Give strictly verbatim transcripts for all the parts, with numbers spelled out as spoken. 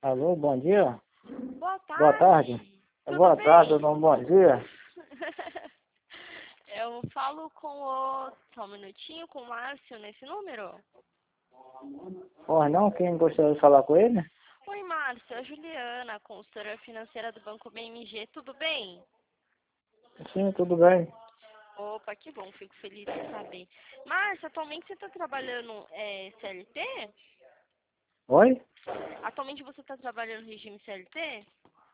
Alô, bom dia? Boa Boa tarde. tarde. Tudo Boa bem? tarde, não, bom dia. Eu falo com o... Só um minutinho, com o Márcio nesse número. Pois não, quem gostaria de falar com ele? Oi, Márcio. É a Juliana, consultora financeira do Banco B M G. Tudo bem? Sim, tudo bem. Opa, que bom. Fico feliz de saber. Márcio, atualmente você está trabalhando é, C L T? Oi? Atualmente você está trabalhando no regime C L T?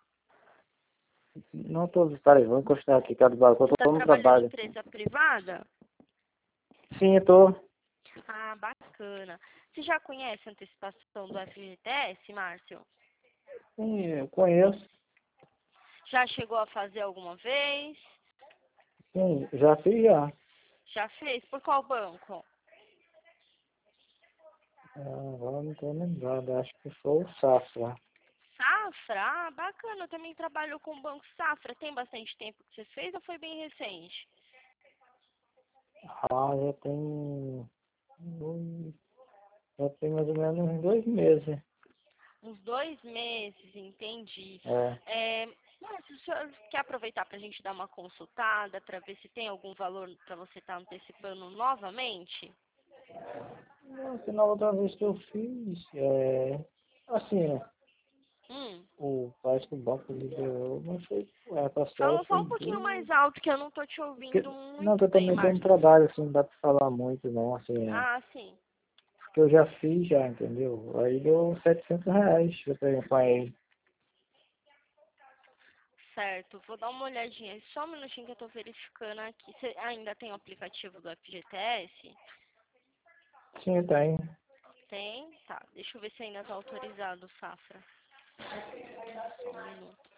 Não estou, peraí, vou encostar aqui, cara do balcão, Você eu está estou no trabalhando em trabalho. empresa privada? Sim, estou. Ah, bacana. Você já conhece a antecipação do F G T S, Márcio? Sim, eu conheço. Já chegou a fazer alguma vez? Sim, já fiz já. Já fez? Por qual banco? Ah, agora não estou lembrado, acho que foi o Safra. Safra? Ah, bacana. Eu também trabalho com o Banco Safra. Tem bastante tempo que você fez ou foi bem recente? Ah, já tem... dois- Já tem mais ou menos uns dois meses. Uns dois meses, entendi. É. É, mas o senhor quer aproveitar para a gente dar uma consultada para ver se tem algum valor para você estar antecipando novamente? Não, que na outra vez que eu fiz, é... Assim, né? Hum. O parece que o banco liberou, mas foi, é, a parcela Fala só foi um pouquinho duas. mais alto que eu não tô te Porque, ouvindo não, que muito eu bem, também tenho um Márcio. trabalho, assim, não dá pra falar muito, não, assim, é. Ah, sim. Porque eu já fiz, já, entendeu? Aí deu setecentos reais, eu tenho com ele. Certo, vou dar uma olhadinha. Só um minutinho que eu tô verificando aqui. Você ainda tem o aplicativo do F G T S? Sim, tem. Tem? Tá, deixa eu ver se ainda tá autorizado o Safra. Só um minuto.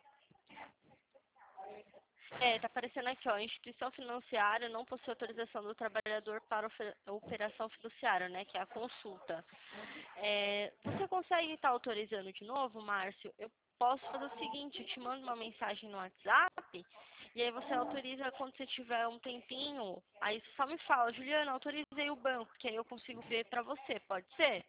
É, tá aparecendo aqui, ó. Instituição financeária não possui autorização do trabalhador para ofe- operação fiduciária, né? Que é a consulta. É, você consegue estar autorizando de novo, Márcio? Eu posso fazer o seguinte, eu te mando uma mensagem no WhatsApp e aí você autoriza quando você tiver um tempinho. Aí você só me fala, Juliana, autorizei o banco, que aí eu consigo ver pra você, pode ser?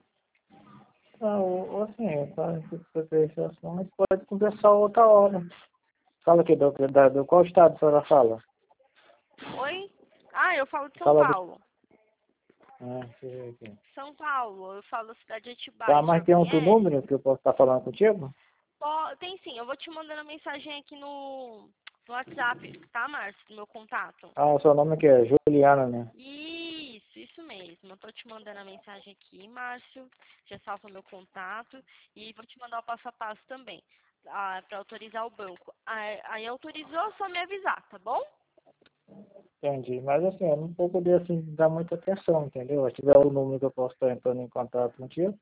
Ah, ou, ou assim, é, claro que você fez assim, mas pode conversar outra hora. Fala aqui, do, da, do qual estado a senhora fala? Oi? Ah, eu falo de São Fala do... Paulo. Ah, deixa eu ver aqui. São Paulo, eu falo da cidade de Tá, Atibaia, já mas tem outro conhece? número que eu posso estar falando contigo? Po- Tem sim, eu vou te mandando a mensagem aqui no, no WhatsApp, tá, Márcio? Do meu contato. Ah, o seu nome aqui é Juliana, né? Isso, isso mesmo. Eu tô te mandando a mensagem aqui, Márcio. Já salva meu contato. E vou te mandar o passo a passo também, ah, para autorizar o banco. Aí, aí autorizou, só me avisar, tá bom? Entendi. Mas assim, eu não vou poder assim, dar muita atenção, entendeu? Se tiver o número que eu posso estar entrando em contato contigo.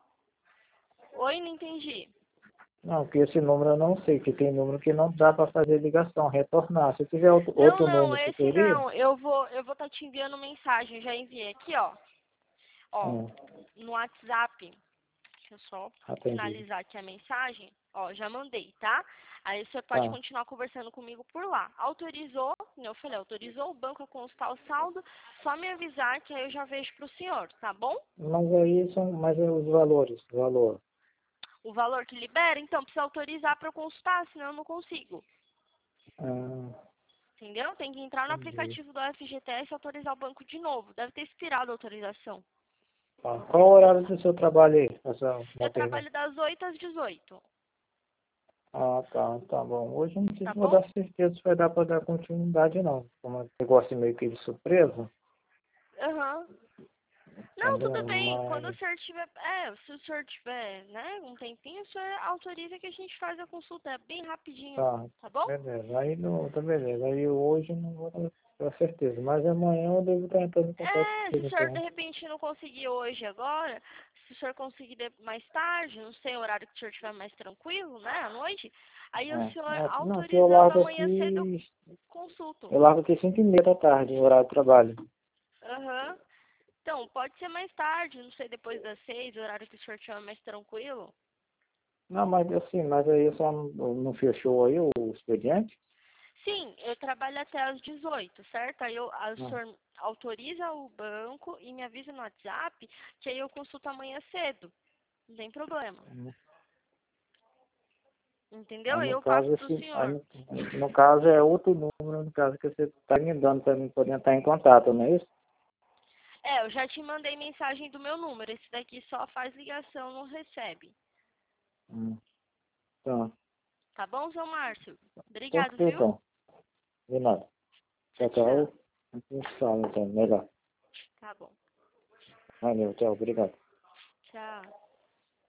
Oi, não entendi. Não, porque esse número eu não sei, que tem número que não dá para fazer ligação, retornar. Se tiver outro, Não, outro não, número, você esse teria? não. Eu vou, eu vou estar te enviando mensagem. Já enviei aqui, ó. Ó, Hum, no WhatsApp. Deixa eu só atendi. finalizar aqui a mensagem. Ó, já mandei, tá? Aí você pode Tá. continuar conversando comigo por lá. Autorizou, como eu falei, autorizou o banco a consultar o saldo, só me avisar que aí eu já vejo pro senhor, tá bom? Mas aí são, mas é os valores, o valor. O valor que libera, então precisa autorizar para eu consultar, senão eu não consigo. Ah, Entendeu? Tem que entrar no entendi. aplicativo do F G T S e autorizar o banco de novo. Deve ter expirado a autorização. Tá. Qual o horário do seu trabalho aí? Essa Eu maternidade? trabalho das oito às dezoito, Ah, tá, tá bom. Hoje eu não sei tá se vou bom? dar certeza se vai dar para dar continuidade, não. Como é um negócio meio que de surpresa, Aham. Não, entendeu? tudo bem. Quando o Mas, senhor tiver. É, se o senhor tiver, né, um tempinho, o senhor autoriza que a gente faz a consulta. É bem rapidinho, tá, tá bom? beleza. Aí não, tá beleza. Aí hoje eu não vou dar ter certeza. Mas amanhã eu devo estar entrando em contato É, se o contigo, senhor de então. repente não conseguir hoje agora, se o senhor conseguir de- mais tarde, não sei o horário que o senhor estiver mais tranquilo, né, à noite, aí o É, senhor é, não, que eu autorizando largo amanhã cedo eu aqui, consulto. eu largo aqui cinco e meia da tarde, o horário do trabalho. Aham. Então, pode ser mais tarde, não sei, depois das seis, o horário que o senhor estiver mais tranquilo. Não, mas assim, mas aí só não, não fechou aí o expediente? Sim, eu trabalho até às dezoito, certo? Aí eu, aí o Não. senhor autoriza o banco e me avisa no WhatsApp que aí eu consulto amanhã cedo. Não tem problema. Entendeu? Aí, Aí no eu passo caso, pro esse, aí, senhor. no, no caso, é outro número, no caso, que você está me dando para mim poder entrar em contato, não é isso? É, eu já te mandei mensagem do meu número. Esse daqui só faz ligação, não recebe. Hum. Então, Tá bom, João Márcio? então, Obrigado, tá, viu? então. De nada. Tchau, Tchau, tchau. tchau. A gente fala, então, melhor. Tá bom. Valeu, tchau, obrigado. Tchau.